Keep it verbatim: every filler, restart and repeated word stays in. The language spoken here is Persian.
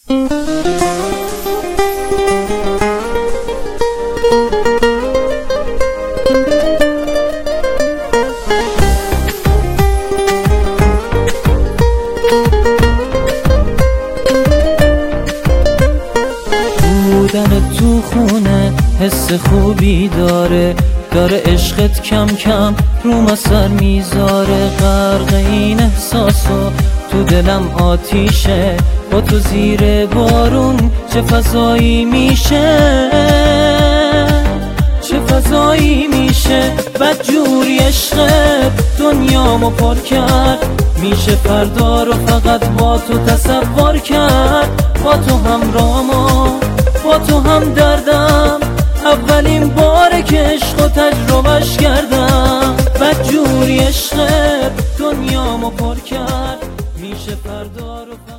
بودن تو خونه حس خوبی داره، داره عشقت کم کم رو مسر میذاره. غرق این احساسو تو دلم آتیشه، با تو زیر بارون چه فضایی میشه، چه فضایی میشه. بدجوری عشقت دنیامو پر کرد، میشه فردا رو فقط با تو تصور کرد. با تو همراهمو، با تو هم دردم، اولین باره که عشقو تجربهش کردم. بدجوری عشقت دنیامو پر کرد، میشه فردا رو